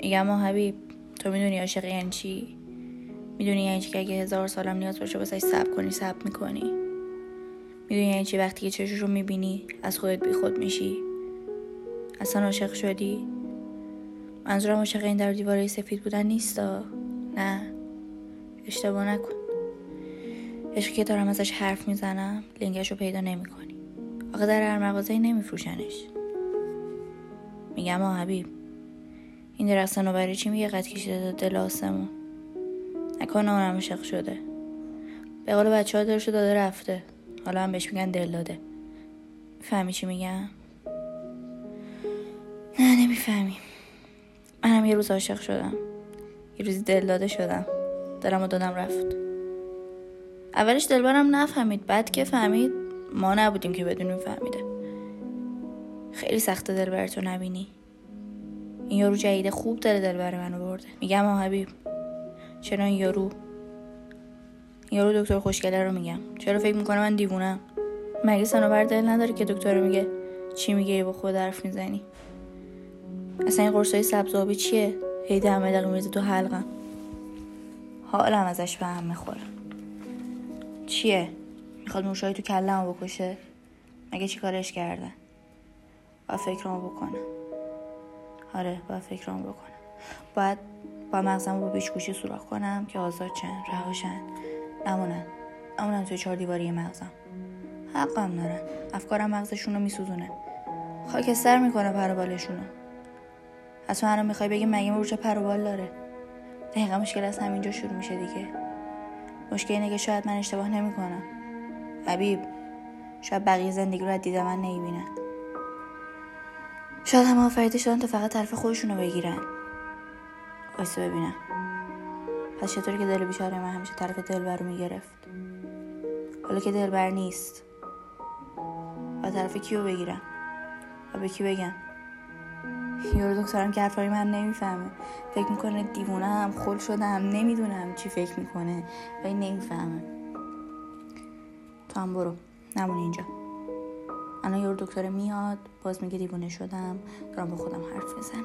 میگم ما حبیب، تو میدونی عاشق یعنی چی؟ میدونی یعنی چی که اگه 1000 سالم نیاز باشه واسه صبر کنی صبر میکنی؟ میدونی یعنی چی وقتی که چشوشو میبینی از خودت بی خود میشی؟ اصلا عاشق شدی؟ منظورم عاشق این در دیواره سفید بودن نیستا. نه، اشتباه نکن. عشقی که دارم ازش حرف میزنم لینکشو پیدا نمیکنی. آخه در هر مغازه‌ای نمیفروشنش. میگم ما حبیب، این درخت صنوبری چی میگه قد کشیده تا دل آسمون؟ نکنه اونم عاشق شده. به قول بچه‌ها دلشو داده رفته، حالا هم بهش میگن دل داده. میفهمی چی میگم؟ نه نمیفهمی. منم یه روز عاشق شدم، یه روزی دل داده شدم، دلمو دادم رفت. اولش دلبرم نفهمید، بعد که فهمید ما نبودیم که بدونیم فهمیده. خیلی سخته دلبر تو نبینی. این یارو جدید خوب داره دلبر منو برده. میگم آ حبیب، چرا این یارو دکتر خوشگله رو میگم؟ چرا فکر میکنه من دیوونم؟ مگه صنوبر دل نداره که دکتر میگه چی میگه با خود حرف میزنی؟ اصلا این قرصای سبز آبی چیه؟ هی 10 دقیقه میرزه تو حلقم، حالم ازش به هم میخوره. چیه؟ میخواد موشایی تو کلمو بکشه؟ مگه چی کارش کردن؟ باید فکرامو بکنم. آره باید فکرامو بکنم. باید با مغزمو با بیچگوشی سوراخ کنم که آزاد شن، رهاشن، نمونن توی 4 دیواری مغزم. حقم دارن. افکارم مغزشونو میسوزونه، خاکستر میکنه پر و بالشونو. اصلا الان میخوای بگی مگه مورچه پر و بال داره؟ دقیقا مشکل از همینجا شروع میشه دیگه. مشکل اینه که شاید من اشتباه نمیکنم حبیب. شاید بقیه زندگی رو از دید من نمیبینن. شاید همه آفریده شدن تا فقط طرف خودشونو بگیرن. وایسا ببینم. پس چطوری که دل بیچاره من همیشه طرف دلبر رو میگرفت؟ حالا که دلبر نیست و طرف کیو بگیرم و به کی بگم؟ یارو دکترم که حرفای من نمیفهمه، فکر میکنه دیوونم، خل شدم، نمیدونم چی فکر میکنه و این نمیفهمه. تو هم برو، نمون اینجا. الان یارو دکتر میاد باز میگه دیوونه شدم، دارم با خودم حرف میزنم.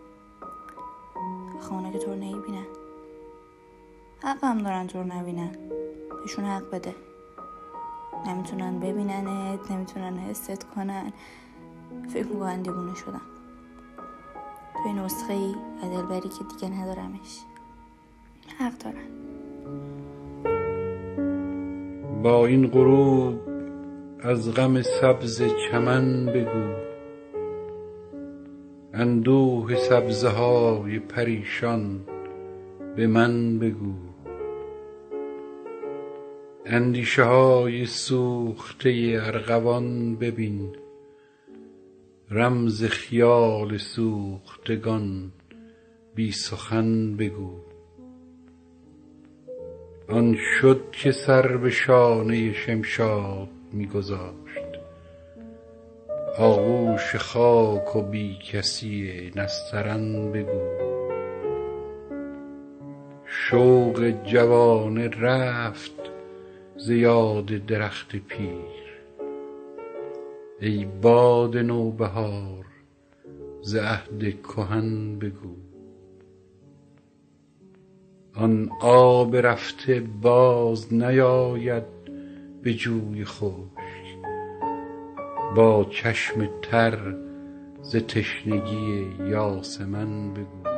آخه اونا که تو رو نمیبینن، حقم دارن تو رو نبینن. بهشون حق بده. نمیتونن ببیننت، نمیتونن حست کنن، فکر میکنن دیوونه شدم. توی نسخه ای دلبری که دیگه ندارمش. حق دارن. با این غروب از غم سبز چمن بگو، اندوه سبزه های پریشان به من بگو. اندیشه های سوخته ارغوان ببین، رمز خیال سوختگان بی سخن بگو. آن شد که سر به شانه شمشاد می‌گذاشت، آغوش خاک و بی کسی نسترن بگو. شوق جوانه رفت ز یاد درخت پیر، ای باد نوبهار ز عهد کهن بگو. آن آب رفته باز نیاید به جوی خشک، با چشم تر ز تشنگی یاسمن بگو.